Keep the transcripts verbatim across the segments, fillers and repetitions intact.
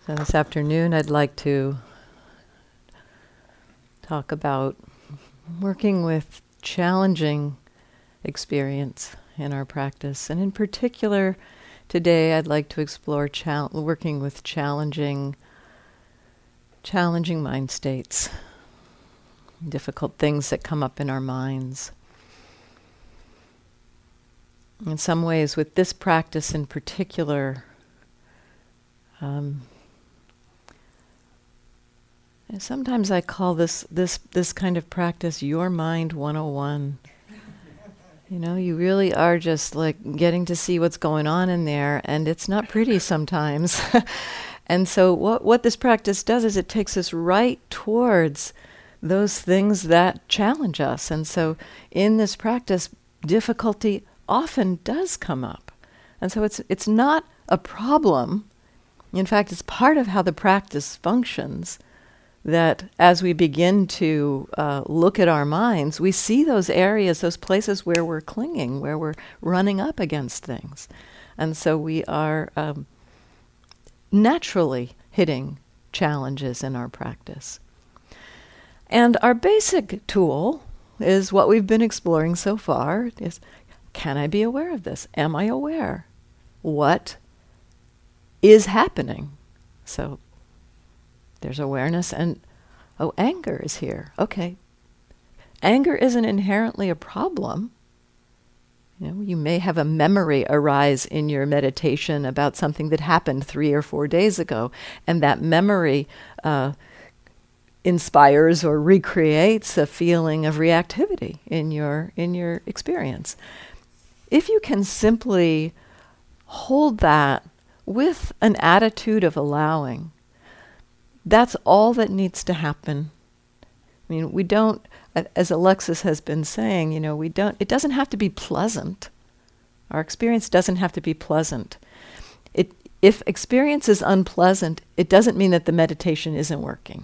So this afternoon I'd like to talk about working with challenging experience in our practice. And in particular, today I'd like to explore chal- working with challenging, challenging mind states, difficult things that come up in our minds. In some ways, with this practice in particular, um, and sometimes I call this this this kind of practice Your Mind one oh one. You know, you really are just like getting to see what's going on in there, and it's not pretty sometimes. And so what what this practice does is it takes us right towards those things that challenge us. And so in this practice, difficulty often does come up. And so it's it's not a problem. In fact, it's part of how the practice functions, that as we begin to uh, look at our minds, we see those areas, those places where we're clinging, where we're running up against things. And so we are um, naturally hitting challenges in our practice. And our basic tool is what we've been exploring so far, is, can I be aware of this? Am I aware? What is happening? So there's awareness, and oh, anger is here. Okay. Anger isn't inherently a problem. You know, you may have a memory arise in your meditation about something that happened three or four days ago, and that memory uh, inspires or recreates a feeling of reactivity in your in your experience. If you can simply hold that with an attitude of allowing, that's all that needs to happen. I mean, we don't, as Alexis has been saying, you know, we don't, it doesn't have to be pleasant. Our experience doesn't have to be pleasant. It, if experience is unpleasant, it doesn't mean that the meditation isn't working.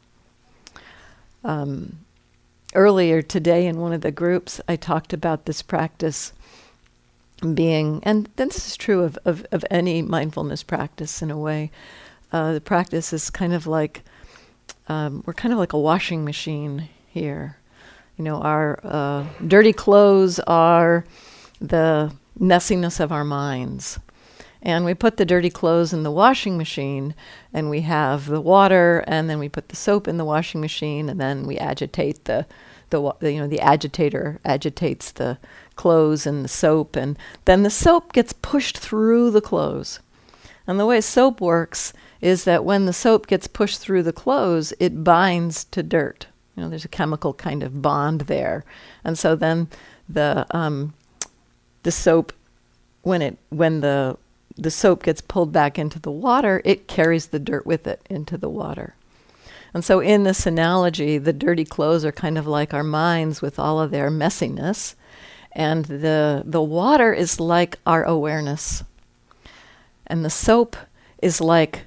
Um, earlier today in one of the groups, I talked about this practice being, and this is true of, of, of any mindfulness practice in a way. Uh, the practice is kind of like, um, we're kind of like a washing machine here. You know, our uh, dirty clothes are the messiness of our minds. And we put the dirty clothes in the washing machine, and we have the water, and then we put the soap in the washing machine, and then we agitate the, the, wa- the you know, the agitator agitates the clothes and the soap, and then the soap gets pushed through the clothes. And the way soap works is that when the soap gets pushed through the clothes, it binds to dirt. You know, there's a chemical kind of bond there. And so then the um, the soap, when it when the the soap gets pulled back into the water, it carries the dirt with it into the water. And so in this analogy, the dirty clothes are kind of like our minds with all of their messiness, and the the water is like our awareness. And the soap is like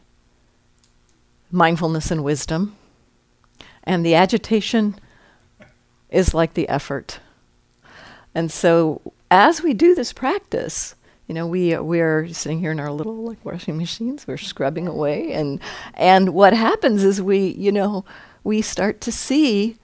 mindfulness and wisdom. And the agitation is like the effort. And so as we do this practice, you know, we we are sitting here in our little like washing machines, we're scrubbing away, and and what happens is we, you know, we start to see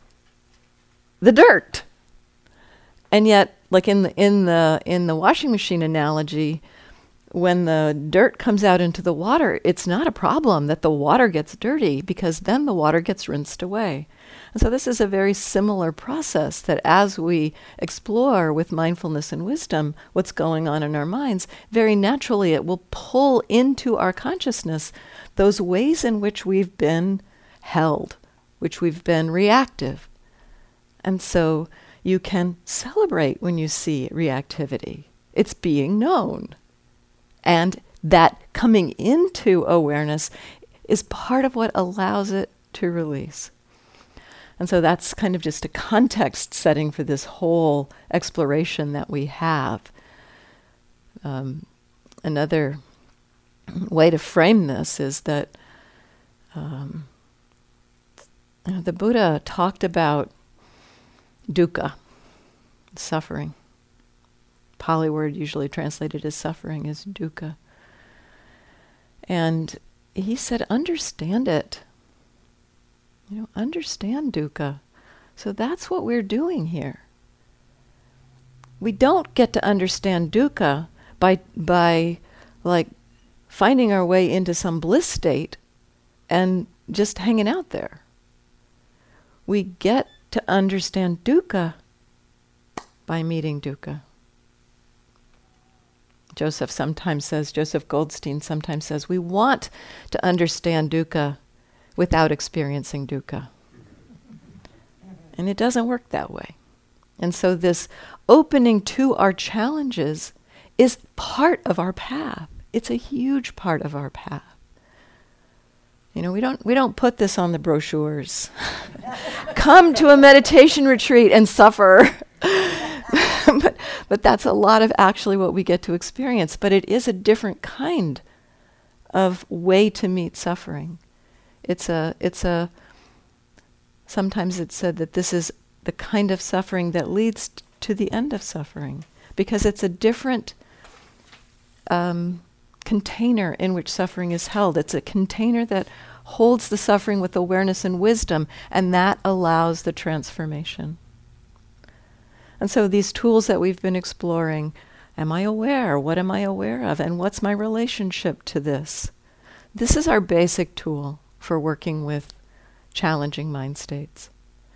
the dirt. And yet, like in the in the in the washing machine analogy, when the dirt comes out into the water, it's not a problem that the water gets dirty, because then the water gets rinsed away. And so this is a very similar process, that as we explore with mindfulness and wisdom what's going on in our minds, very naturally it will pull into our consciousness those ways in which we've been held, which we've been reactive. And so you can celebrate when you see reactivity. It's being known. And that coming into awareness is part of what allows it to release. And so that's kind of just a context setting for this whole exploration that we have. Um, another way to frame this is that um, you know, the Buddha talked about dukkha, suffering. Pali word usually translated as suffering is dukkha. And he said, understand it. You know, understand dukkha. So that's what we're doing here. We don't get to understand dukkha by by like finding our way into some bliss state and just hanging out there. We get to understand dukkha by meeting dukkha. Joseph sometimes says, Joseph Goldstein sometimes says, we want to understand dukkha without experiencing dukkha. And it doesn't work that way. And so this opening to our challenges is part of our path. It's a huge part of our path. You know, we don't we don't put this on the brochures. Come to a meditation retreat and suffer. but, but that's a lot of actually what we get to experience. But it is a different kind of way to meet suffering. It's a it's a sometimes it's said that this is the kind of suffering that leads t- to the end of suffering, because it's a different um, container in which suffering is held. It's a container that holds the suffering with awareness and wisdom, and that allows the transformation. And so these tools that we've been exploring, am I aware? What am I aware of? And what's my relationship to this? This is our basic tool for working with challenging mind states.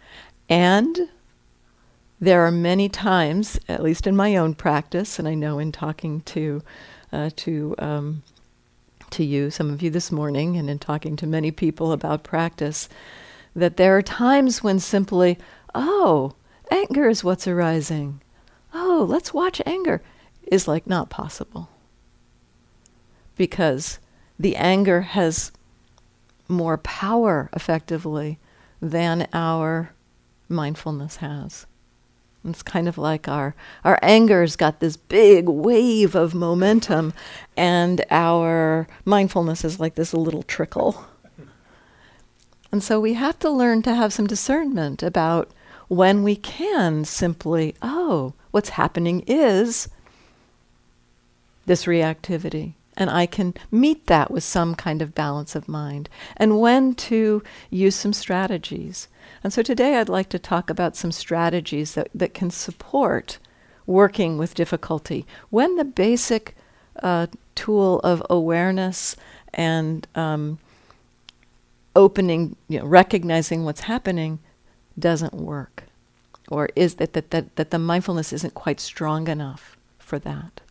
And there are many times, at least in my own practice, and I know in talking to uh, to um, to you, some of you this morning, and in talking to many people about practice, that there are times when simply, oh, anger is what's arising. Oh, let's watch anger, is like not possible. Because the anger has more power, effectively, than our mindfulness has. It's kind of like our our anger's got this big wave of momentum, and our mindfulness is like this little trickle. And so we have to learn to have some discernment about when we can simply, oh, what's happening is this reactivity. And I can meet that with some kind of balance of mind. And when to use some strategies. And so today I'd like to talk about some strategies that, that can support working with difficulty. When the basic uh, tool of awareness and um, opening, you know, recognizing what's happening doesn't work. Or is that, that, that, that the mindfulness isn't quite strong enough for that.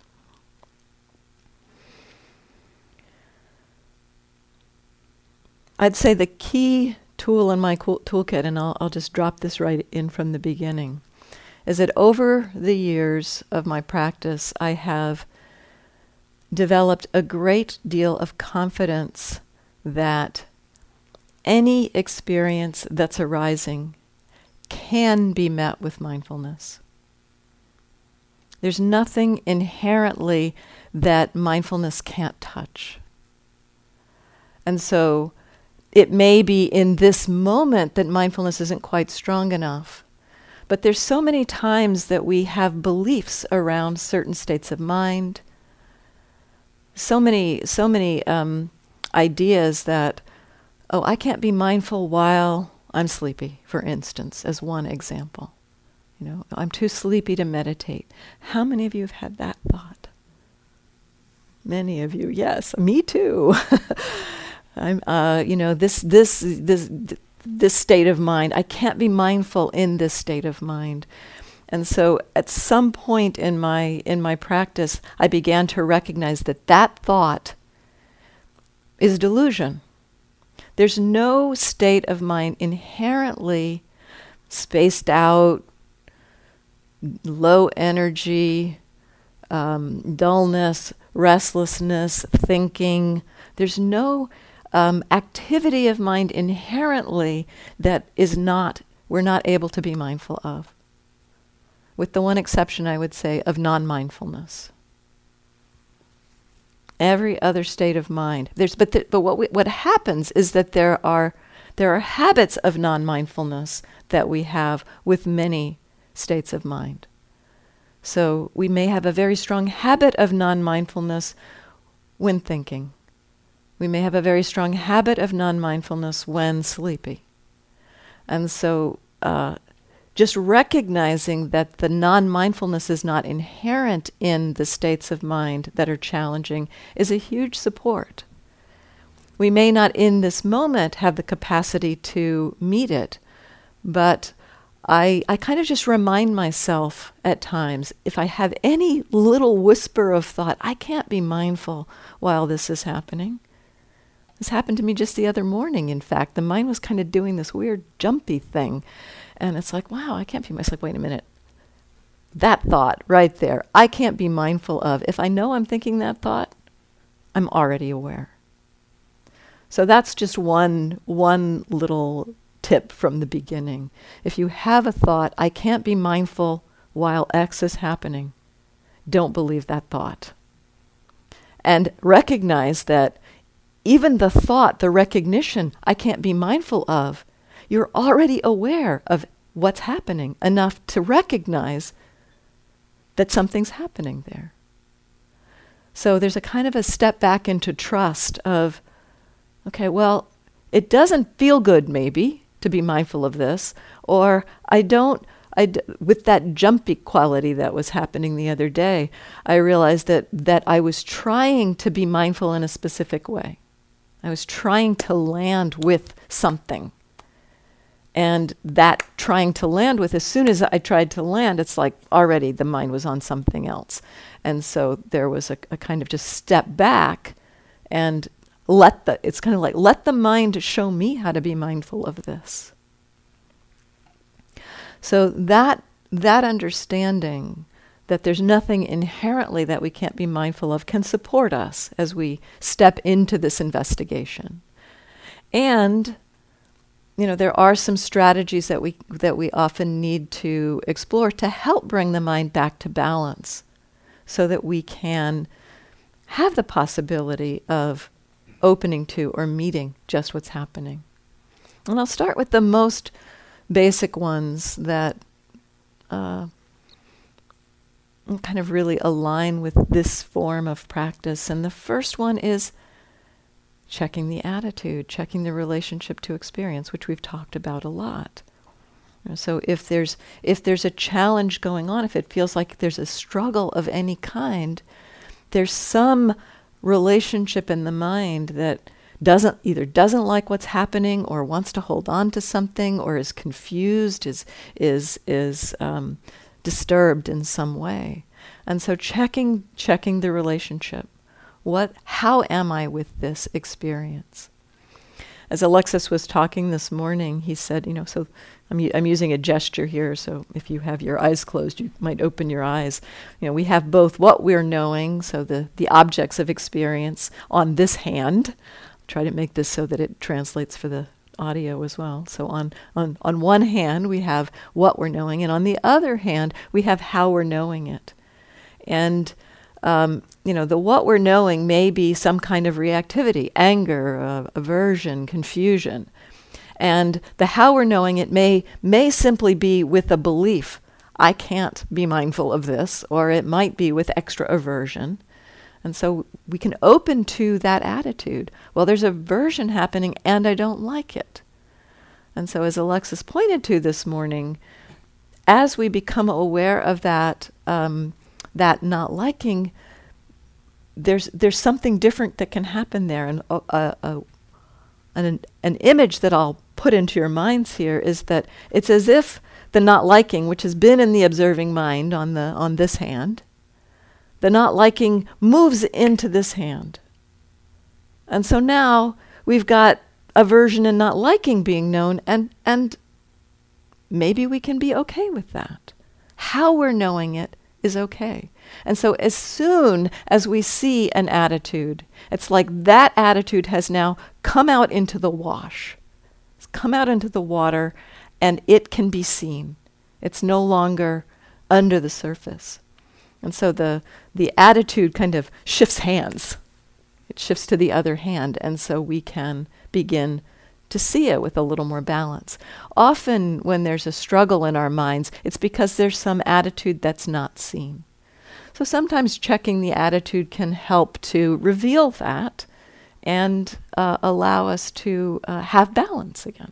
I'd say the key tool in my cool toolkit, and I'll, I'll just drop this right in from the beginning, is that over the years of my practice, I have developed a great deal of confidence that any experience that's arising can be met with mindfulness. There's nothing inherently that mindfulness can't touch. And so it may be in this moment that mindfulness isn't quite strong enough. But there's so many times that we have beliefs around certain states of mind. So many, so many um, ideas that, oh, I can't be mindful while I'm sleepy, for instance, as one example. You know, I'm too sleepy to meditate. How many of you have had that thought? Many of you, yes, me too. I'm, uh, you know, this, this, this, this state of mind. I can't be mindful in this state of mind, and so at some point in my in my practice, I began to recognize that that thought is delusion. There's no state of mind inherently spaced out, low energy, um, dullness, restlessness, thinking. There's no Um, activity of mind inherently that is not, we're not able to be mindful of. With the one exception, I would say, of non-mindfulness. Every other state of mind. There's, but the, but what we, what happens is that there are there are habits of non-mindfulness that we have with many states of mind. So we may have a very strong habit of non-mindfulness when thinking. We may have a very strong habit of non-mindfulness when sleepy. And so uh, just recognizing that the non-mindfulness is not inherent in the states of mind that are challenging is a huge support. We may not in this moment have the capacity to meet it, but I, I kind of just remind myself at times, if I have any little whisper of thought, I can't be mindful while this is happening. This happened to me just the other morning, in fact. The mind was kind of doing this weird jumpy thing. And it's like, wow, I can't be myself. Wait a minute. That thought right there, I can't be mindful of. If I know I'm thinking that thought, I'm already aware. So that's just one, one little tip from the beginning. If you have a thought, I can't be mindful while X is happening, don't believe that thought. And recognize that even the thought, the recognition, I can't be mindful of, you're already aware of what's happening enough to recognize that something's happening there. So there's a kind of a step back into trust of, okay, well, it doesn't feel good maybe to be mindful of this, or I don't, I d- with that jumpy quality that was happening the other day, I realized that that I was trying to be mindful in a specific way. I was trying to land with something. And that trying to land with, as soon as I tried to land, it's like already the mind was on something else. And so there was a, a kind of just step back and let the, it's kind of like, let the mind show me how to be mindful of this. So that that understanding that there's nothing inherently that we can't be mindful of can support us as we step into this investigation. And, you know, there are some strategies that we that we often need to explore to help bring the mind back to balance so that we can have the possibility of opening to or meeting just what's happening. And I'll start with the most basic ones that uh, kind of really align with this form of practice. And the first one is checking the attitude, checking the relationship to experience, which we've talked about a lot. So if there's if there's a challenge going on, if it feels like there's a struggle of any kind, there's some relationship in the mind that doesn't either doesn't like what's happening or wants to hold on to something or is confused, is is is um, disturbed in some way. And so checking checking the relationship. What how am I with this experience? As Alexis was talking this morning, he said, you know, so I'm u- I'm using a gesture here, so if you have your eyes closed, you might open your eyes. You know, we have both what we're knowing, so the, the objects of experience on this hand. Try to make this so that it translates for the audio as well. So on, on, on one hand, we have what we're knowing, and on the other hand, we have how we're knowing it. And Um, you know, the what we're knowing may be some kind of reactivity, anger, uh, aversion, confusion. And the how we're knowing it may may simply be with a belief, I can't be mindful of this, or it might be with extra aversion. And so we can open to that attitude. Well, there's aversion happening and I don't like it. And so as Alexis pointed to this morning, as we become aware of that, um, that not liking, there's there's something different that can happen there. And uh, uh, uh, an, an image that I'll put into your minds here is that it's as if the not liking, which has been in the observing mind on the on this hand, the not liking moves into this hand. And so now we've got aversion and not liking being known, and and maybe we can be okay with that. How we're knowing it is okay. And so as soon as we see an attitude, it's like that attitude has now come out into the wash. It's come out into the water and it can be seen. It's no longer under the surface. And so the the attitude kind of shifts hands. It shifts to the other hand, and so we can begin to see it with a little more balance. Often when there's a struggle in our minds, it's because there's some attitude that's not seen. So sometimes checking the attitude can help to reveal that and uh, allow us to uh, have balance again.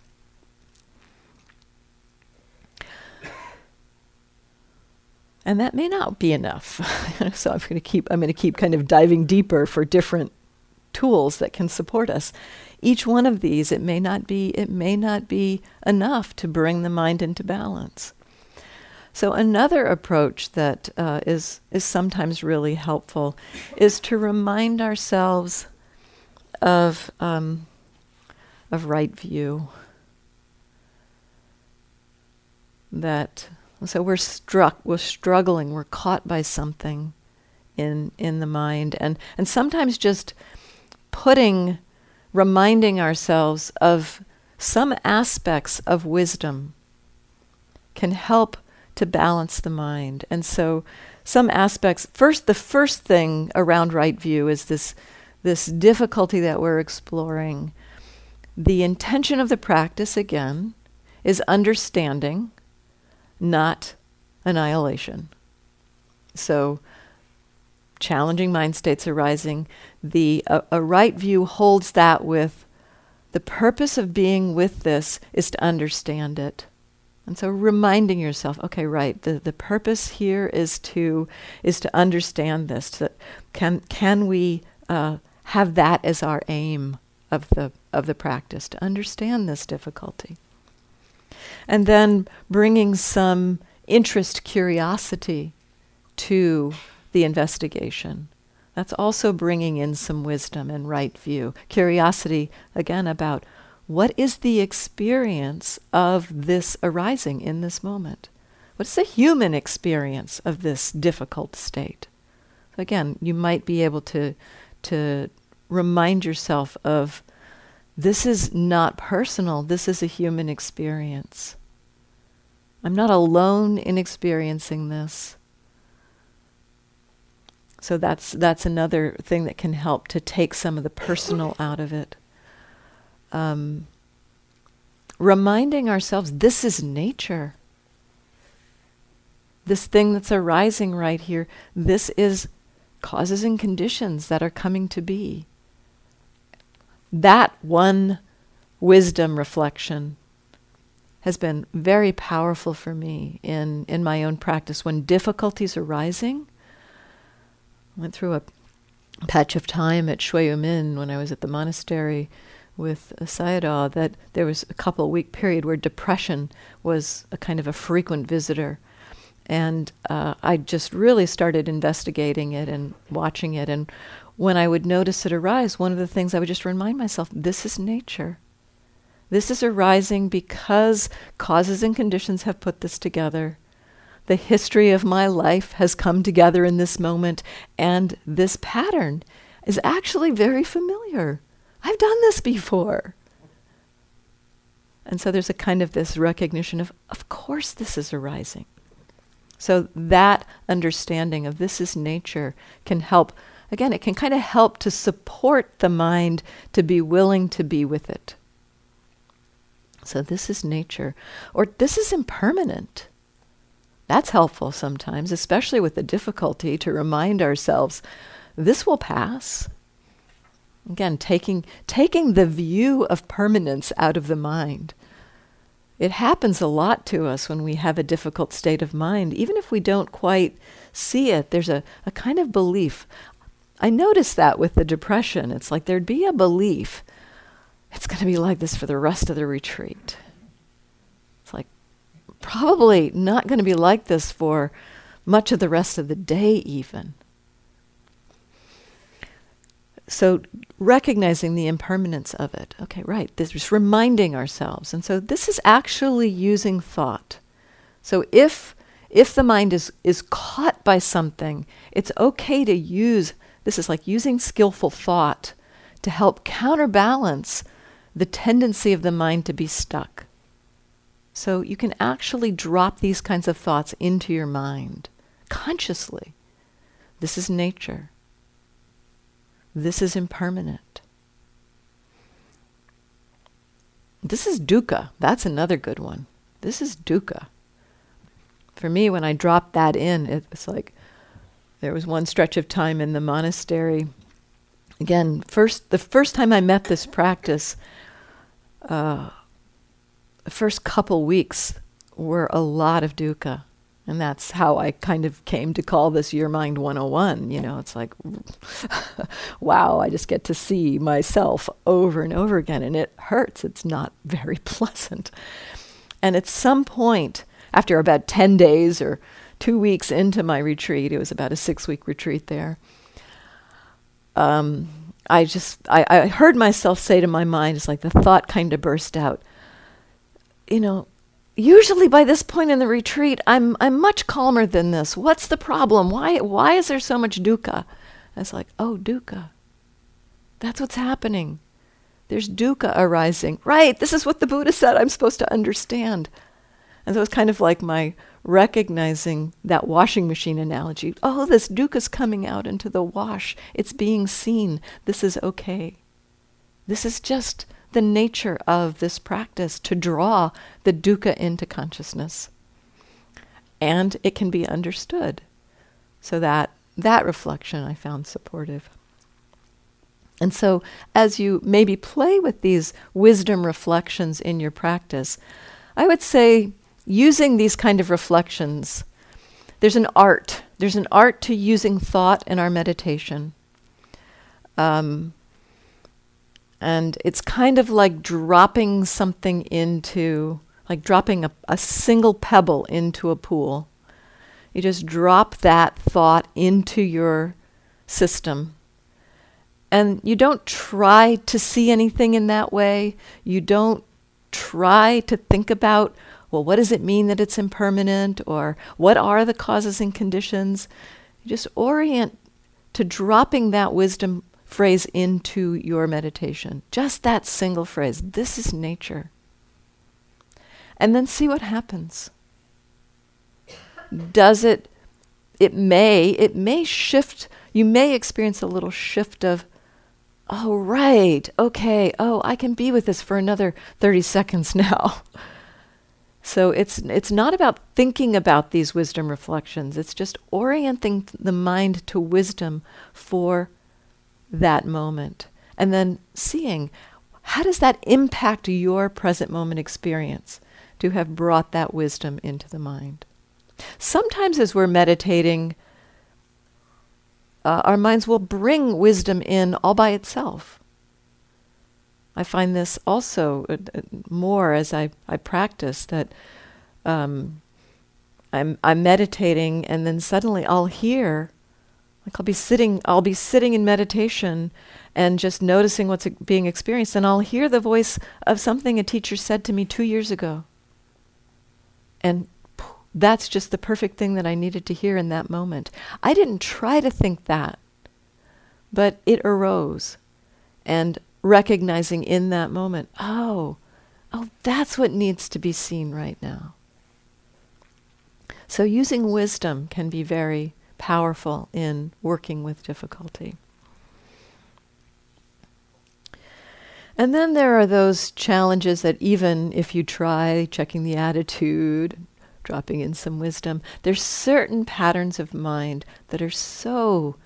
And that may not be enough. So I'm going to keep I'm going to keep kind of diving deeper for different tools that can support us. Each one of these, it may not be it may not be enough to bring the mind into balance. So another approach that uh, is is sometimes really helpful is to remind ourselves of um, of right view. That so we're struck, we're struggling, we're caught by something in in the mind, and and sometimes just putting, reminding ourselves of some aspects of wisdom can help to balance the mind. And so some aspects, first, the first thing around right view is this this difficulty that we're exploring. The intention of the practice, again, is understanding, not annihilation. So challenging mind states arising, the uh, a right view holds that with the purpose of being with this is to understand it. And so reminding yourself, okay, right, the, the purpose here is to is to understand this. To, can can we uh, have that as our aim of the of the practice, to understand this difficulty? And then bringing some interest, curiosity to the investigation. That's also bringing in some wisdom and right view. Curiosity, again, about what is the experience of this arising in this moment? What's the human experience of this difficult state? So again, you might be able to, to remind yourself of this is not personal, this is a human experience. I'm not alone in experiencing this. So that's that's another thing that can help to take some of the personal out of it. Um, reminding ourselves this is nature. This thing that's arising right here, this is causes and conditions that are coming to be. That one wisdom reflection has been very powerful for me in, in my own practice. When difficulties are rising, I went through a patch of time at Shui Min when I was at the monastery with a Sayadaw, that there was a couple week period where depression was a kind of a frequent visitor. And uh, I just really started investigating it and watching it. And when I would notice it arise, one of the things I would just remind myself, this is nature. This is arising because causes and conditions have put this together. The history of my life has come together in this moment, and this pattern is actually very familiar. I've done this before. And so there's a kind of this recognition of, of course this is arising. So that understanding of this is nature can help, again, it can kind of help to support the mind to be willing to be with it. So this is nature, or this is impermanent. That's helpful sometimes, especially with the difficulty, to remind ourselves, this will pass. Again, taking taking the view of permanence out of the mind. It happens a lot to us when we have a difficult state of mind. Even if we don't quite see it, there's a, a kind of belief. I noticed that with the depression. It's like there'd be a belief, it's going to be like this for the rest of the retreat. It's like, probably not going to be like this for much of the rest of the day even. So recognizing the impermanence of it. Okay, right. This is reminding ourselves. And so this is actually using thought. So if if the mind is, is caught by something, it's okay to use, this is like using skillful thought to help counterbalance the tendency of the mind to be stuck. So you can actually drop these kinds of thoughts into your mind consciously. This is nature. This is impermanent. This is dukkha. That's another good one. This is dukkha. For me, when I dropped that in, it's like there was one stretch of time in the monastery again, first the first time I met this practice, uh, the first couple weeks were a lot of dukkha. And that's how I kind of came to call this Your Mind one oh one. You know, it's like, wow, I just get to see myself over and over again. And it hurts. It's not very pleasant. And at some point, after about ten days or two weeks into my retreat, it was about a six-week retreat there, um, I just, I, I heard myself say to my mind, it's like the thought kind of burst out, you know, usually by this point in the retreat, I'm I'm much calmer than this. What's the problem? Why why is there so much dukkha? I was like, oh, dukkha. That's what's happening. There's dukkha arising. Right, this is what the Buddha said I'm supposed to understand. And so it's kind of like my recognizing that washing machine analogy. Oh, this dukkha's coming out into the wash. It's being seen. This is okay. This is just the nature of this practice, to draw the dukkha into consciousness. And it can be understood. So that that reflection I found supportive. And so as you maybe play with these wisdom reflections in your practice, I would say using these kind of reflections, there's an art. There's an art to using thought in our meditation. Um, And it's kind of like dropping something into, like dropping a, a single pebble into a pool. You just drop that thought into your system. And you don't try to see anything in that way. You don't try to think about, well, what does it mean that it's impermanent? Or what are the causes and conditions? You just orient to dropping that wisdom phrase into your meditation. Just that single phrase. This is nature. And then see what happens. Does it, it may, it may shift, you may experience a little shift of, oh, right, okay, oh, I can be with this for another thirty seconds now. So it's it's not about thinking about these wisdom reflections. It's just orienting the mind to wisdom for that moment, and then seeing how does that impact your present moment experience to have brought that wisdom into the mind. Sometimes as we're meditating, uh, our minds will bring wisdom in all by itself. I find this also uh, uh, more as I, I practice, that um, I'm I'm meditating and then suddenly I'll hear. Like I'll be sitting, I'll be sitting in meditation and just noticing what's being experienced, and I'll hear the voice of something a teacher said to me two years ago. And that's just the perfect thing that I needed to hear in that moment. I didn't try to think that, but it arose. And recognizing in that moment, oh, oh, that's what needs to be seen right now. So using wisdom can be very powerful in working with difficulty. And then there are those challenges that even if you try checking the attitude, dropping in some wisdom, there's certain patterns of mind that are so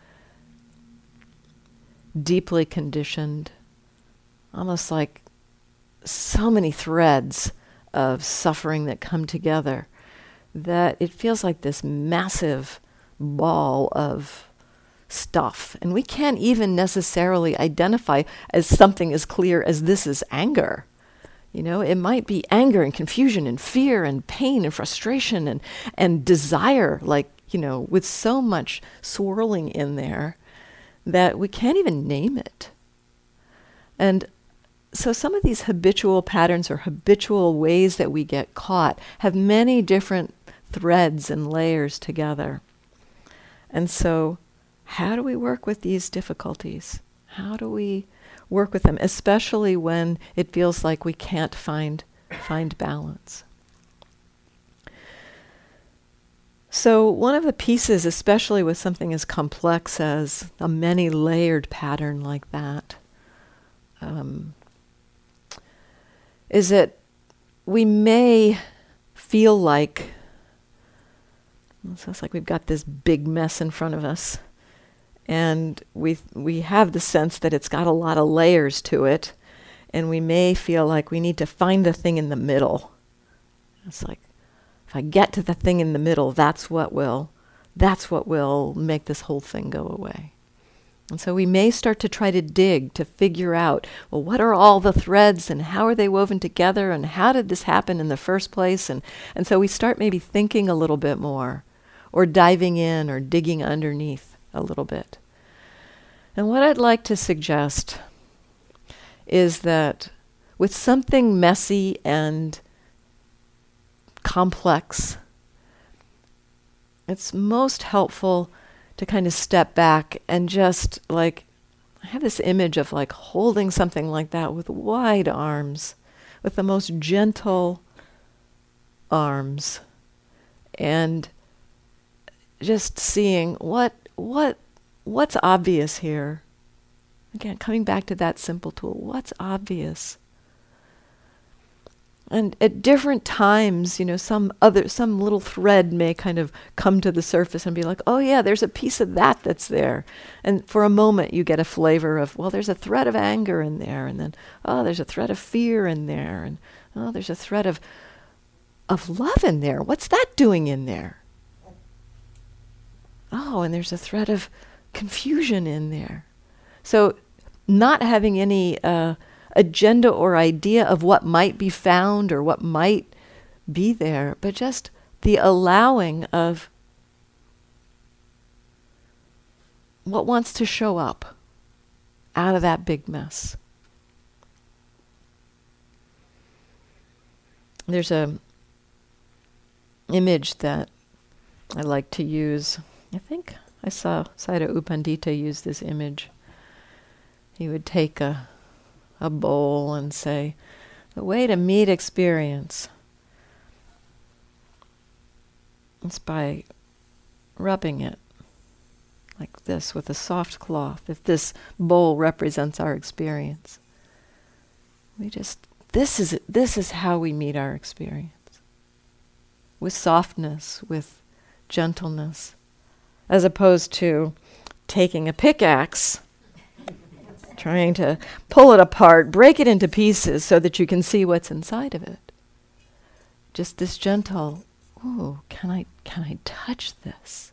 deeply conditioned, almost like so many threads of suffering that come together, that it feels like this massive ball of stuff. And we can't even necessarily identify as something as clear as this is anger. You know, it might be anger and confusion and fear and pain and frustration and, and desire, like, you know, with so much swirling in there that we can't even name it. And so some of these habitual patterns or habitual ways that we get caught have many different threads and layers together. And so how do we work with these difficulties? How do we work with them, especially when it feels like we can't find find balance? So one of the pieces, especially with something as complex as a many-layered pattern like that, um, is that we may feel like, it sounds like we've got this big mess in front of us, And we we have the sense that it's got a lot of layers to it, and we may feel like we need to find the thing in the middle. It's like, if I get to the thing in the middle, that's what will, that's what will make this whole thing go away. And so we may start to try to dig to figure out, well, what are all the threads and how are they woven together and how did this happen in the first place? And, and so we start maybe thinking a little bit more, or diving in or digging underneath a little bit. And what I'd like to suggest is that with something messy and complex, it's most helpful to kind of step back and just like, I have this image of like holding something like that with wide arms, with the most gentle arms, and just seeing what what what's obvious here. Again, coming back to that simple tool, what's obvious? And at different times, you know, some other, some little thread may kind of come to the surface and be like, oh yeah, there's a piece of that that's there. And for a moment you get a flavor of, well, there's a thread of anger in there. And then, oh, there's a thread of fear in there. And oh, there's a thread of, of love in there. What's that doing in there? Oh, and there's a thread of confusion in there. So not having any uh, agenda or idea of what might be found or what might be there, but just the allowing of what wants to show up out of that big mess. There's a image that I like to use. I think I saw Sayadaw U Pandita use this image. He would take a a bowl and say, the way to meet experience is by rubbing it like this with a soft cloth. If this bowl represents our experience, we just, this is it, this is how we meet our experience. With softness, with gentleness, as opposed to taking a pickaxe, trying to pull it apart, break it into pieces so that you can see what's inside of it. Just this gentle, ooh, can I can I touch this?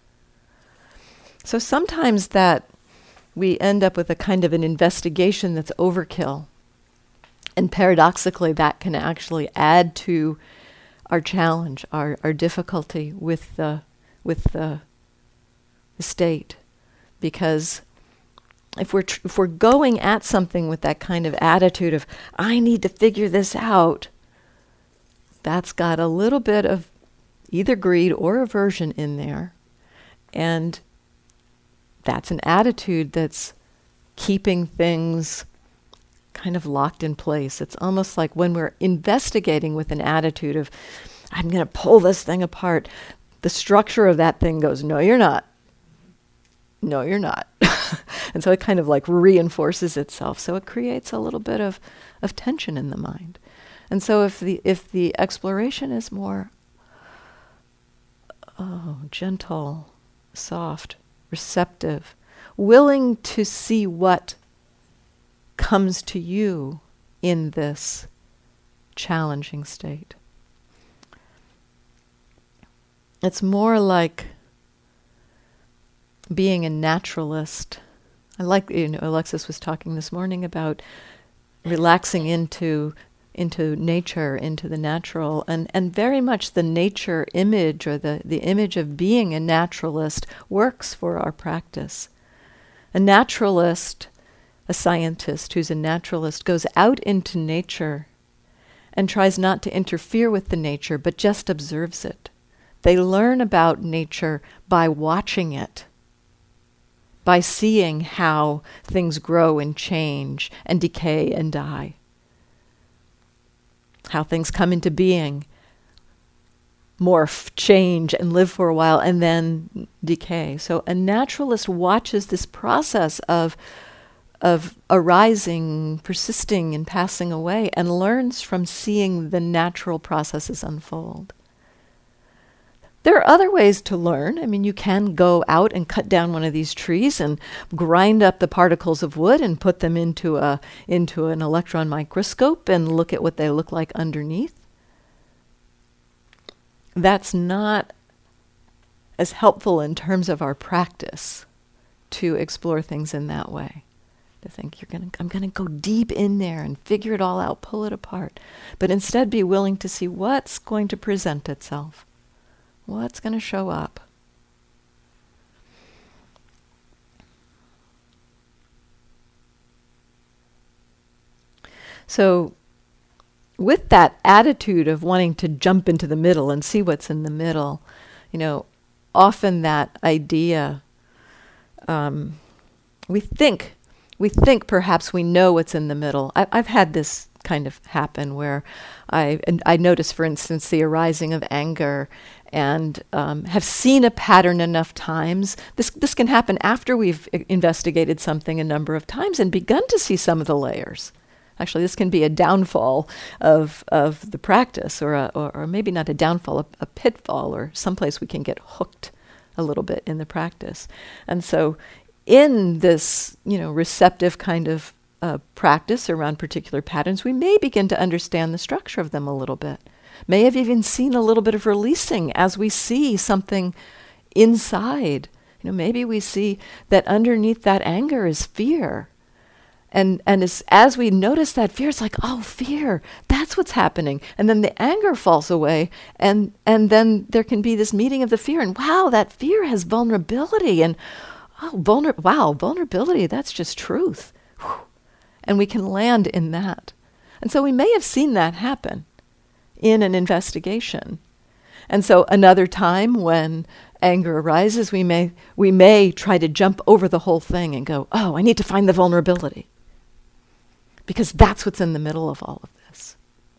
So sometimes that we end up with a kind of an investigation that's overkill. And paradoxically, that can actually add to our challenge, our, our difficulty with the with the, the state. Because If we're tr- if we're going at something with that kind of attitude of, I need to figure this out, that's got a little bit of either greed or aversion in there. And that's an attitude that's keeping things kind of locked in place. It's almost like when we're investigating with an attitude of, I'm going to pull this thing apart, the structure of that thing goes, no, you're not. No, you're not. And so it kind of like reinforces itself. So it creates a little bit of, of tension in the mind. And so if the if the exploration is more oh, gentle, soft, receptive, willing to see what comes to you in this challenging state. It's more like being a naturalist. I like, you know, Alexis was talking this morning about relaxing into into nature, into the natural, and, and very much the nature image or the, the image of being a naturalist works for our practice. A naturalist, a scientist who's a naturalist, goes out into nature and tries not to interfere with the nature, but just observes it. They learn about nature by watching it, by seeing how things grow and change and decay and die, how things come into being, morph, change, and live for a while, and then decay. So a naturalist watches this process of, of arising, persisting, and passing away, and learns from seeing the natural processes unfold. There are other ways to learn. I mean, you can go out and cut down one of these trees and grind up the particles of wood and put them into a into an electron microscope and look at what they look like underneath. That's not as helpful in terms of our practice to explore things in that way. To think you're gonna, I'm gonna go deep in there and figure it all out, pull it apart, but instead be willing to see what's going to present itself, what's going to show up. So, with that attitude of wanting to jump into the middle and see what's in the middle, you know, often that idea, um, we think, we think perhaps we know what's in the middle. I, I've had this kind of happen where I, and I notice, for instance, the arising of anger and um, have seen a pattern enough times. This, this can happen after we've I- investigated something a number of times and begun to see some of the layers. Actually, this can be a downfall of of the practice, or a, or, or maybe not a downfall, a, a pitfall, or someplace we can get hooked a little bit in the practice. And so, in this, you know, receptive kind of uh, practice around particular patterns, we may begin to understand the structure of them a little bit. May have even seen a little bit of releasing as we see something inside. You know, maybe we see that underneath that anger is fear. And and as, as we notice that fear, it's like, oh, fear, that's what's happening. And then the anger falls away, and and then there can be this meeting of the fear, and wow, that fear has vulnerability, and oh, vulner- wow, vulnerability, that's just truth. Whew. And we can land in that. And so we may have seen that happen in an investigation. And so another time when anger arises, we may we may try to jump over the whole thing and go, oh, I need to find the vulnerability. Because that's what's in the middle of all of this.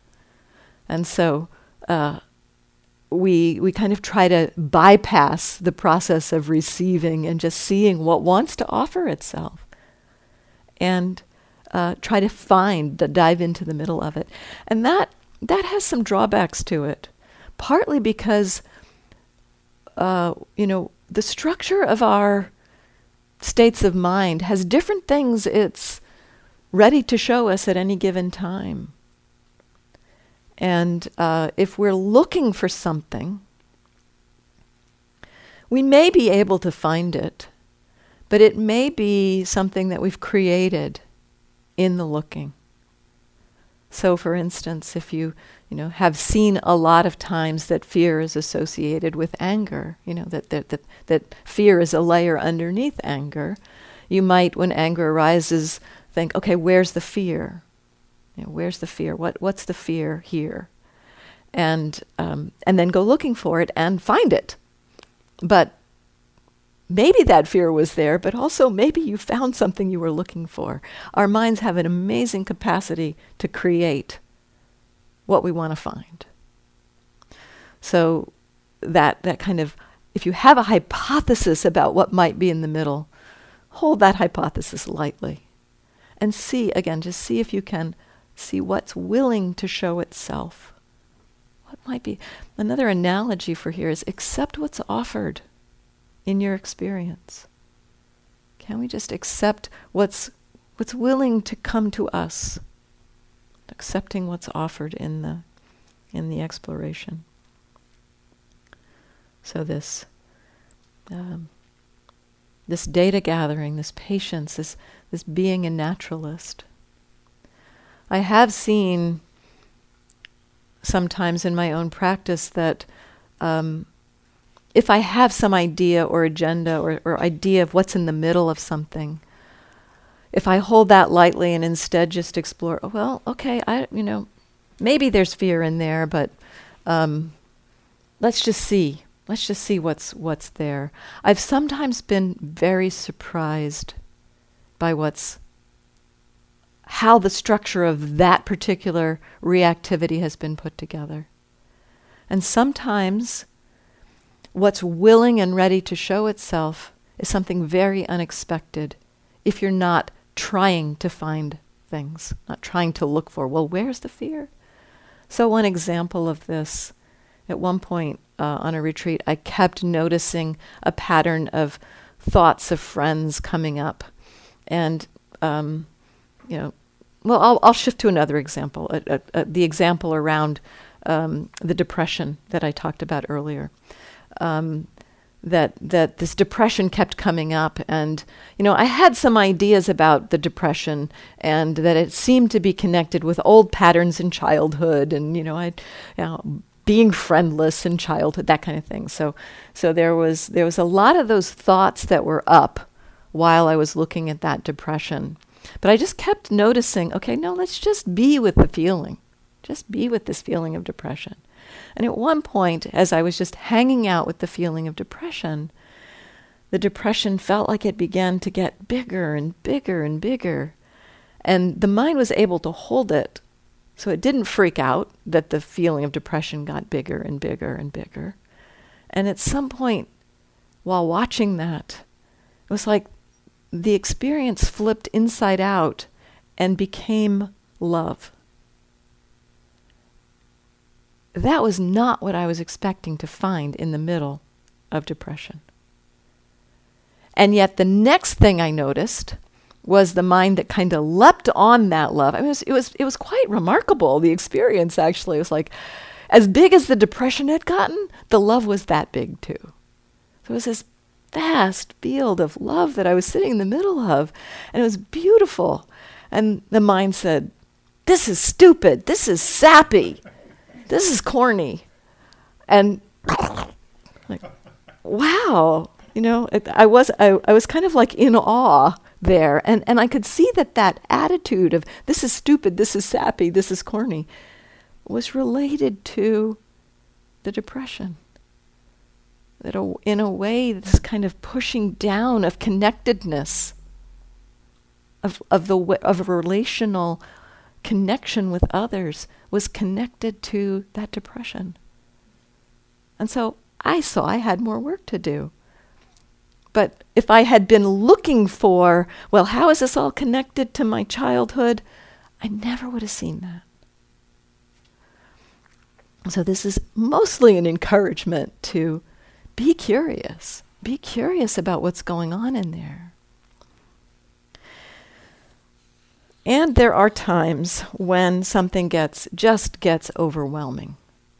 And so uh, we we kind of try to bypass the process of receiving and just seeing what wants to offer itself. And uh, try to find, to dive into the middle of it. And that that has some drawbacks to it. Partly because, uh, you know, the structure of our states of mind has different things it's ready to show us at any given time. And uh, if we're looking for something, we may be able to find it, but it may be something that we've created in the looking. So, for instance, if you, you know, have seen a lot of times that fear is associated with anger, you know, that that that, that fear is a layer underneath anger, you might, when anger arises, think, okay, where's the fear? You know, where's the fear? What what's the fear here? And um, and then go looking for it and find it. But maybe that fear was there, but also maybe you found something you were looking for. Our minds have an amazing capacity to create what we want to find. So that that kind of, if you have a hypothesis about what might be in the middle, hold that hypothesis lightly. And see, again, just see if you can see what's willing to show itself. What might be? Another analogy for here is accept what's offered in your experience. Can we just accept what's what's willing to come to us? Accepting what's offered in the in the exploration. So this um, this data gathering, this patience, this this being a naturalist. I have seen sometimes in my own practice that um, if I have some idea or agenda or, or idea of what's in the middle of something, if I hold that lightly and instead just explore, oh, well, okay, I, you know, maybe there's fear in there, but um, let's just see. Let's just see what's what's there. I've sometimes been very surprised by what's, how the structure of that particular reactivity has been put together. And sometimes what's willing and ready to show itself is something very unexpected if you're not trying to find things, not trying to look for, well, where's the fear? So one example of this, at one point, uh, on a retreat, I kept noticing a pattern of thoughts of friends coming up. And, um, you know, well, I'll, I'll shift to another example, uh, uh, uh, the example around um, the depression that I talked about earlier. Um, that that this depression kept coming up, and you know I had some ideas about the depression, and that it seemed to be connected with old patterns in childhood, and you know I, you know, being friendless in childhood, that kind of thing. So so there was there was a lot of those thoughts that were up while I was looking at that depression, but I just kept noticing, okay, no, let's just be with the feeling, just be with this feeling of depression. And at one point, as I was just hanging out with the feeling of depression, the depression felt like it began to get bigger and bigger and bigger. And the mind was able to hold it, so it didn't freak out that the feeling of depression got bigger and bigger and bigger. And at some point, while watching that, it was like the experience flipped inside out and became love. That was not what I was expecting to find in the middle of depression. And yet the next thing I noticed was the mind that kind of leapt on that love. I mean, it was, it was it was quite remarkable, the experience, actually. It was like, as big as the depression had gotten, the love was that big too. So it was this vast field of love that I was sitting in the middle of, and it was beautiful. And the mind said, this is stupid, this is sappy. This is corny. And like, wow, you know, it, I was I, I was kind of like in awe there. And, and I could see that that attitude of this is stupid, this is sappy, this is corny, was related to the depression. That a, in a way, this kind of pushing down of connectedness, of of the w- of a relational connection with others, was connected to that depression. And so I saw I had more work to do. But if I had been looking for, well, how is this all connected to my childhood, I never would have seen that. So this is mostly an encouragement to be curious. Be curious about what's going on in there. And there are times when something gets just gets overwhelming.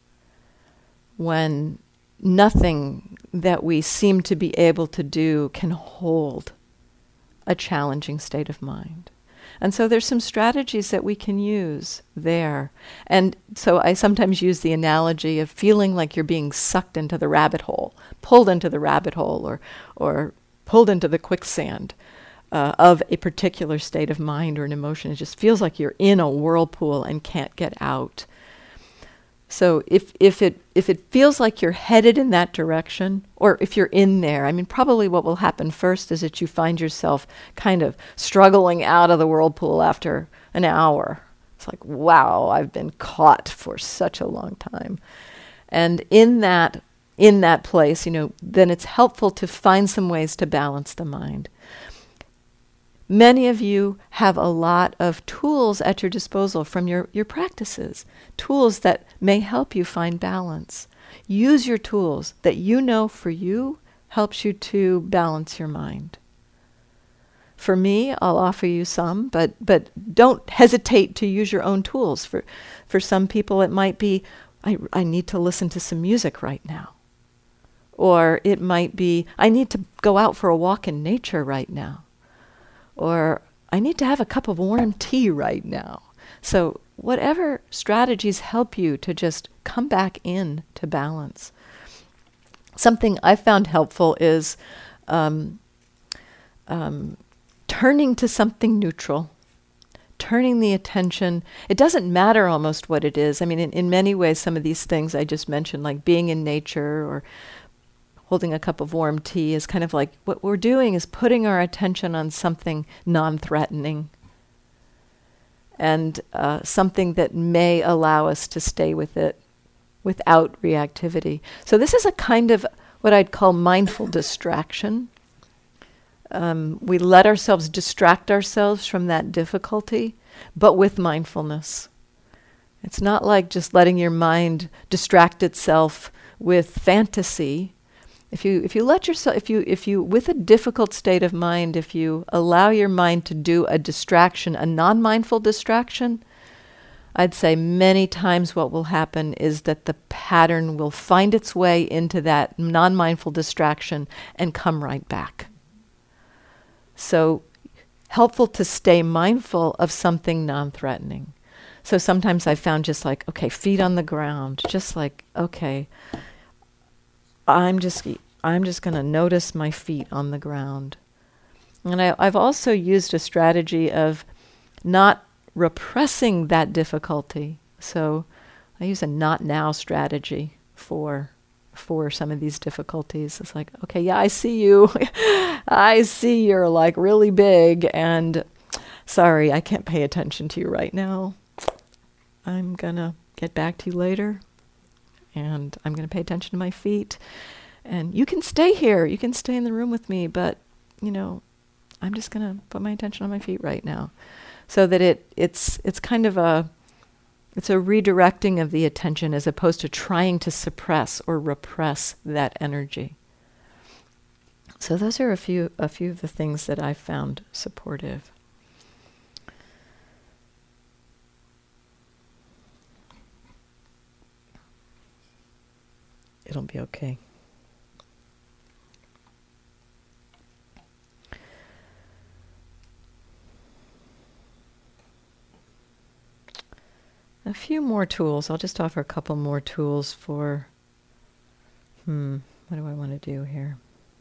When nothing that we seem to be able to do can hold a challenging state of mind. And so there's some strategies that we can use there. And so I sometimes use the analogy of feeling like you're being sucked into the rabbit hole, pulled into the rabbit hole, or or pulled into the quicksand. Uh, of a particular state of mind or an emotion. It just feels like you're in a whirlpool and can't get out. So if if it if it feels like you're headed in that direction, or if you're in there, I mean, probably what will happen first is that you find yourself kind of struggling out of the whirlpool after an hour. It's like, wow, I've been caught for such a long time. And in that in that place, you know, then it's helpful to find some ways to balance the mind. Many of you have a lot of tools at your disposal from your, your practices, tools that may help you find balance. Use your tools that you know for you helps you to balance your mind. For me, I'll offer you some, but but don't hesitate to use your own tools. For for some people, it might be, I, I need to listen to some music right now. Or it might be, I need to go out for a walk in nature right now. Or I need to have a cup of warm tea right now. So whatever strategies help you to just come back in to balance. Something I found helpful is um, um, turning to something neutral, turning the attention. It doesn't matter almost what it is. I mean, in, in many ways, some of these things I just mentioned, like being in nature or holding a cup of warm tea, is kind of like what we're doing is putting our attention on something non-threatening and uh, something that may allow us to stay with it without reactivity. So this is a kind of what I'd call mindful distraction. Um, we let ourselves distract ourselves from that difficulty, but with mindfulness. It's not like just letting your mind distract itself with fantasy, if you if you let yourself, if you if you with a difficult state of mind, if you allow your mind to do a distraction, a non-mindful distraction, I'd say many times what will happen is that the pattern will find its way into that non-mindful distraction and come right back. So helpful to stay mindful of something non-threatening. So sometimes I found just like, okay, feet on the ground, just like, okay, I'm just I'm just going to notice my feet on the ground. And I, I've also used a strategy of not repressing that difficulty. So I use a not now strategy for for some of these difficulties. It's like, okay, yeah, I see you. I see you're like really big, and sorry, I can't pay attention to you right now. I'm going to get back to you later, and I'm going to pay attention to my feet. And you can stay here. You can stay in the room with me, but, you know, I'm just going to put my attention on my feet right now. So that it it's it's kind of a it's a redirecting of the attention as opposed to trying to suppress or repress that energy. So those are a few a few of the things that I found supportive. It'll be okay. A few more tools. I'll just offer a couple more tools for, hmm, what do I want to do here?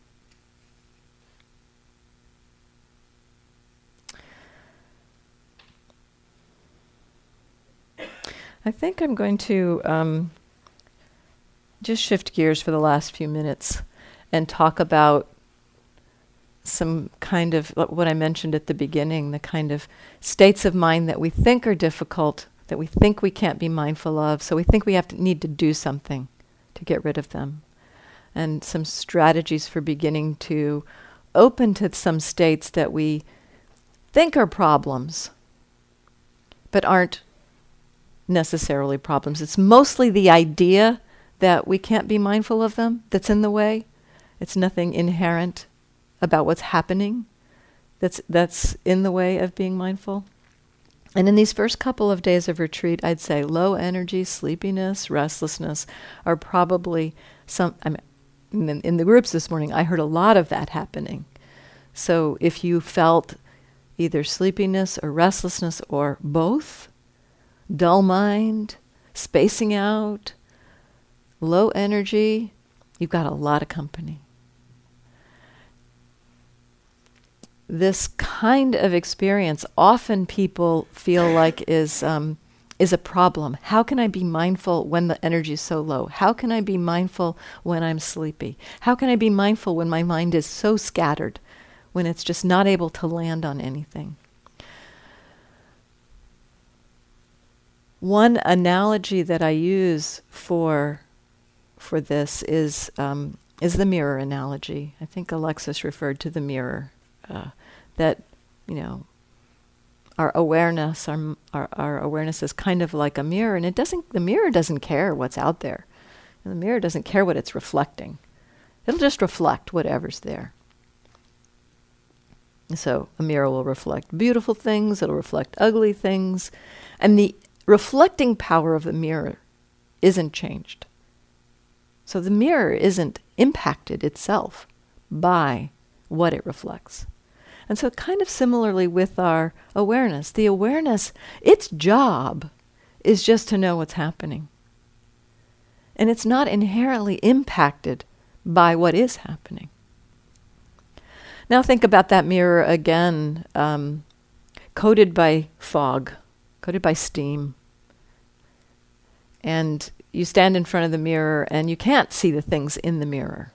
I think I'm going to um, just shift gears for the last few minutes and talk about some kind of, what I mentioned at the beginning, the kind of states of mind that we think are difficult, that we think we can't be mindful of, so we think we have to need to do something to get rid of them. And some strategies for beginning to open to some states that we think are problems, but aren't necessarily problems. It's mostly the idea that we can't be mindful of them that's in the way. It's nothing inherent about what's happening that's that's in the way of being mindful. And in these first couple of days of retreat, I'd say low energy, sleepiness, restlessness are probably some, I mean, in, in the groups this morning, I heard a lot of that happening. So if you felt either sleepiness or restlessness or both, dull mind, spacing out, low energy, you've got a lot of company. This kind of experience often people feel like is um, is a problem. How can I be mindful when the energy is so low? How can I be mindful when I'm sleepy? How can I be mindful when my mind is so scattered, when it's just not able to land on anything? One analogy that I use for for this is um, is the mirror analogy. I think Alexis referred to the mirror. Uh, that, you know, our awareness, our, our our awareness is kind of like a mirror, and it doesn't. The mirror doesn't care what's out there, and the mirror doesn't care what it's reflecting. It'll just reflect whatever's there. So a mirror will reflect beautiful things. It'll reflect ugly things, and the reflecting power of the mirror isn't changed. So the mirror isn't impacted itself by what it reflects. And so kind of similarly with our awareness, the awareness, its job is just to know what's happening. And it's not inherently impacted by what is happening. Now think about that mirror again, um, coated by fog, coated by steam. And you stand in front of the mirror and you can't see the things in the mirror.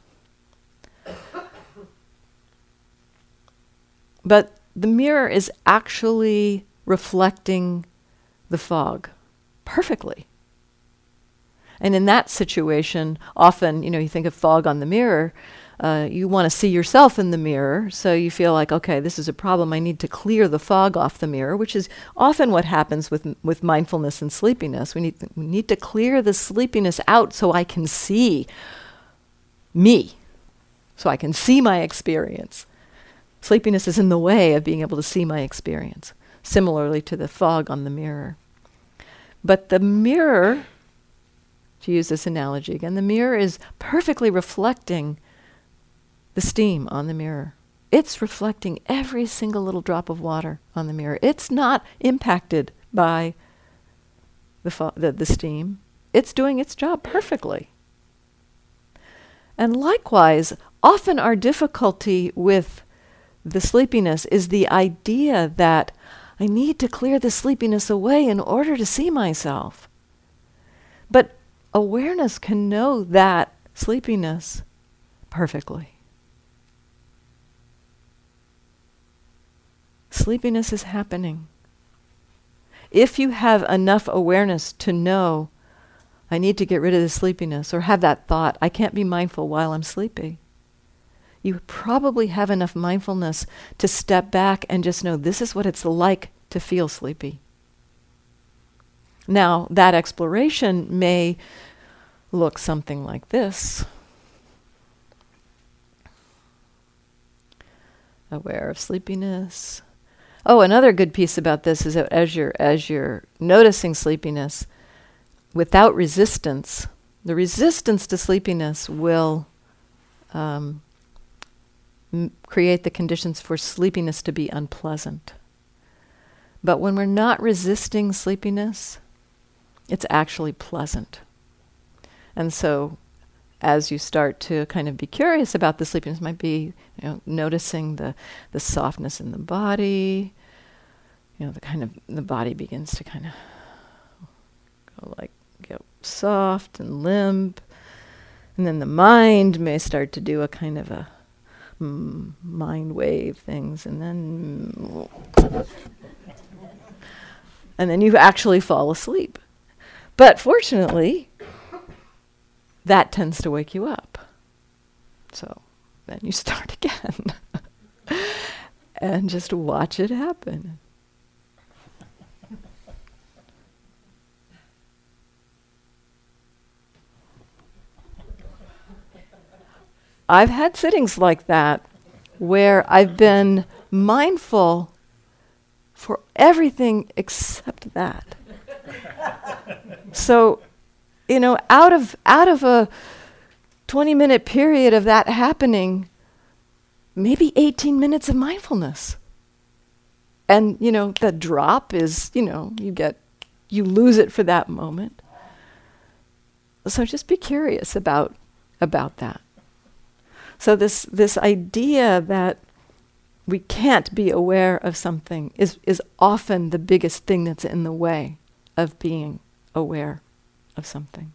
But the mirror is actually reflecting the fog perfectly. And in that situation, often, you know, you think of fog on the mirror, uh, you want to see yourself in the mirror, so you feel like, okay, this is a problem. I need to clear the fog off the mirror, which is often what happens with with mindfulness and sleepiness. We need th- we need to clear the sleepiness out so I can see me, so I can see my experience. Sleepiness is in the way of being able to see my experience, similarly to the fog on the mirror. But the mirror, to use this analogy again, the mirror is perfectly reflecting the steam on the mirror. It's reflecting every single little drop of water on the mirror. It's not impacted by the, fo- the, the steam. It's doing its job perfectly. And likewise, often our difficulty with the sleepiness is the idea that I need to clear the sleepiness away in order to see myself. But awareness can know that sleepiness perfectly. Sleepiness is happening. If you have enough awareness to know, I need to get rid of the sleepiness, or have that thought, I can't be mindful while I'm sleepy, you probably have enough mindfulness to step back and just know this is what it's like to feel sleepy. Now, that exploration may look something like this. Aware of sleepiness. Oh, another good piece about this is that as you're as you're noticing sleepiness, without resistance, the resistance to sleepiness will um, m- create the conditions for sleepiness to be unpleasant. But when we're not resisting sleepiness, it's actually pleasant. And so as you start to kind of be curious about the sleepiness, might be, you know, noticing the, the softness in the body, you know, the kind of, the body begins to kind of go like, get soft and limp. And then the mind may start to do a kind of a mm, mind wave things, and then, and then you actually fall asleep. But fortunately, that tends to wake you up. So then you start again and just watch it happen. I've had sittings like that where I've been mindful for everything except that. So, you know, out of out of a twenty minute period of that happening, maybe eighteen minutes of mindfulness. And, you know, the drop is, you know, you get, you lose it for that moment. So just be curious about about that. So this this idea that we can't be aware of something is, is often the biggest thing that's in the way of being aware of something.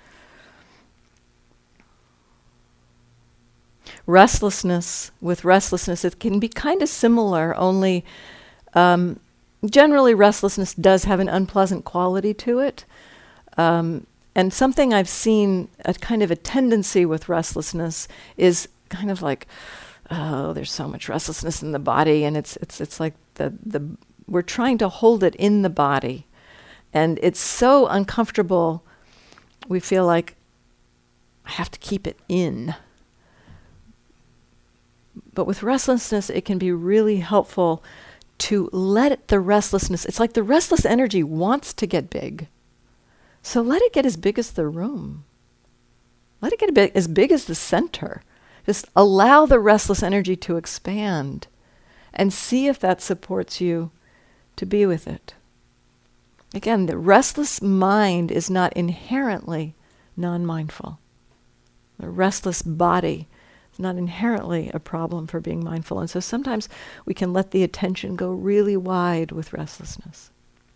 Restlessness, with restlessness, it can be kind of similar, only um, generally restlessness does have an unpleasant quality to it. Um, and something I've seen, a kind of a tendency with restlessness is kind of like, oh, there's so much restlessness in the body, and it's it's it's like the the we're trying to hold it in the body. And it's so uncomfortable, we feel like I have to keep it in. But with restlessness, it can be really helpful to let it, the restlessness, it's like the restless energy wants to get big. So let it get as big as the room. Let it get a bit as big as the center. Just allow the restless energy to expand and see if that supports you to be with it. Again, the restless mind is not inherently non-mindful. The restless body is not inherently a problem for being mindful. And so sometimes we can let the attention go really wide with restlessness.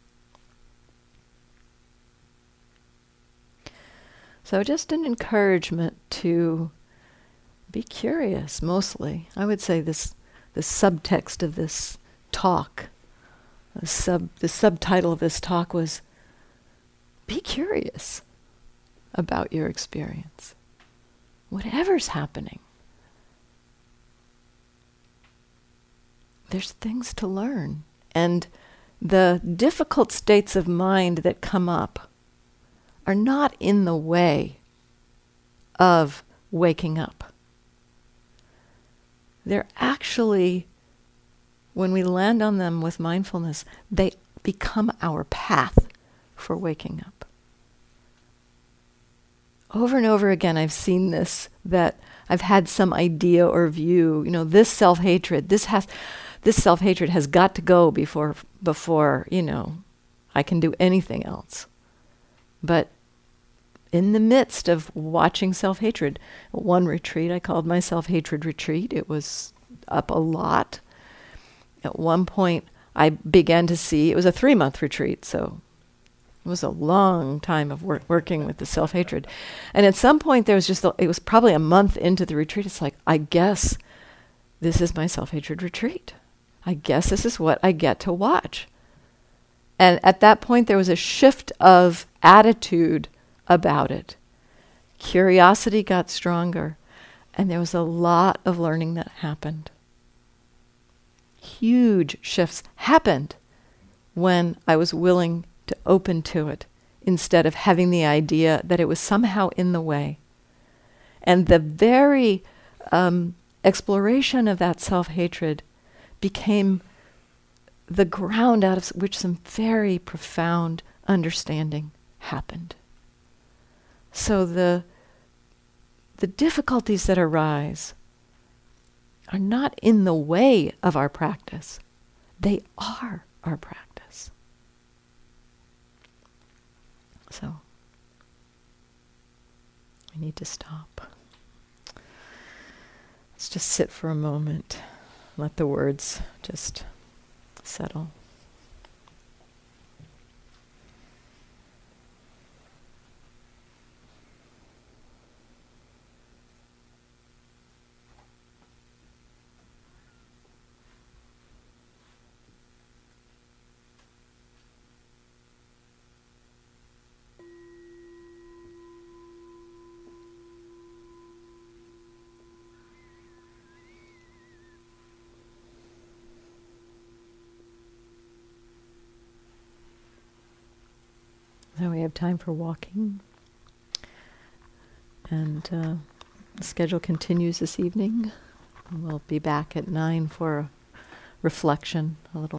So just an encouragement to be curious, mostly. I would say this, the subtext of this talk, the, sub, the subtitle of this talk was, be curious about your experience. Whatever's happening, there's things to learn. And the difficult states of mind that come up are not in the way of waking up. They're actually, when we land on them with mindfulness, they become our path for waking up. Over and over again, I've seen this, that I've had some idea or view, you know, this self-hatred, this has, this self-hatred has got to go before, before, you know, I can do anything else. But in the midst of watching self-hatred, one retreat, I called my self-hatred retreat. It was up a lot. At one point, I began to see, it was a three-month retreat, so it was a long time of wor- working with the self-hatred. And at some point, there was just, a, it was probably a month into the retreat, it's like, I guess this is my self-hatred retreat. I guess this is what I get to watch. And at that point, there was a shift of attitude about it. Curiosity got stronger, and there was a lot of learning that happened. Huge shifts happened when I was willing to open to it instead of having the idea that it was somehow in the way. And the very um, exploration of that self-hatred became the ground out of which some very profound understanding happened. So the the difficulties that arise are not in the way of our practice. They are our practice. So we need to stop. Let's just sit for a moment. Let the words just settle. Now we have time for walking. And uh, the schedule continues this evening. And we'll be back at nine for a reflection, a little